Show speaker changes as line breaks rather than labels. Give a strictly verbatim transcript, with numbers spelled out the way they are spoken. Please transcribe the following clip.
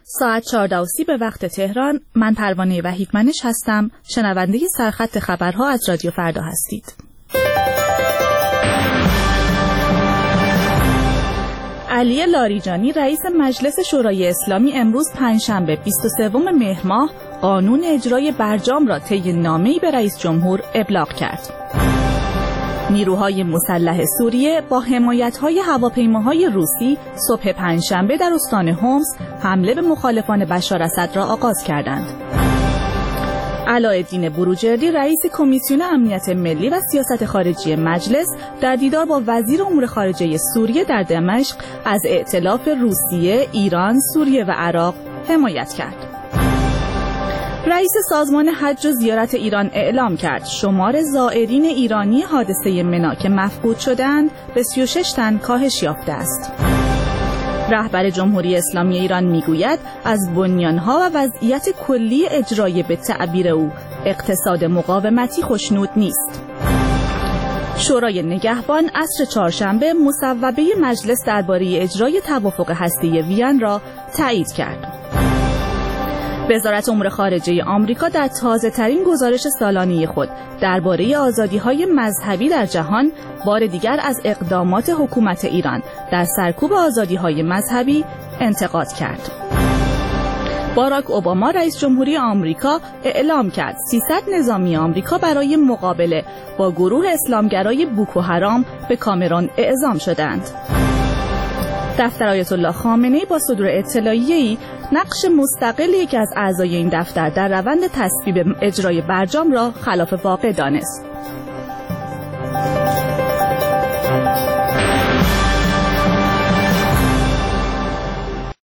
ساعت چهارده و سی به وقت تهران. من پروانه وحیدمنش هستم. شنونده سرخط خبرها از رادیو فردا هستید. علی لاریجانی رئیس مجلس شورای اسلامی امروز پنجشنبه بیست و سوم مهر ماه قانون اجرای برجام را طی نامه‌ای به رئیس جمهور ابلاغ کرد. نیروهای مسلح سوریه با حمایت‌های هواپیماهای روسی صبح پنجشنبه در استان حمص حمله به مخالفان بشار اسد را آغاز کردند. علاءالدین بروجردی رئیس کمیسیون امنیت ملی و سیاست خارجی مجلس در دیدار با وزیر امور خارجه سوریه در دمشق از ائتلاف روسیه، ایران، سوریه و عراق حمایت کرد. رئیس سازمان حج و زیارت ایران اعلام کرد شمار زائرین ایرانی حادثه منا که مفقود شدند به سی و شش تن کاهش یافته است. رهبر جمهوری اسلامی ایران میگوید از بنیانها و وضعیت کلی اجرای به تعبیر او اقتصاد مقاومتی خوشنود نیست. شورای نگهبان عصر چهارشنبه مصوبه مجلس درباره اجرای توافق هسته‌ای وین را تایید کرد. وزارت امور خارجه آمریکا در تازه‌ترین گزارش سالانه خود درباره آزادی‌های مذهبی در جهان بار دیگر از اقدامات حکومت ایران در سرکوب آزادی‌های مذهبی انتقاد کرد. باراک اوباما رئیس جمهوری آمریکا اعلام کرد سیصد نظامی آمریکا برای مقابله با گروه اسلامگرای بوکو حرام به کامرون اعزام شدند. دفتر آیت الله خامنه‌ای با صدور اطلاعیه‌ای نقش مستقل یکی از اعضای این دفتر در روند تصویب اجرای برجام را خلاف واقع دانست.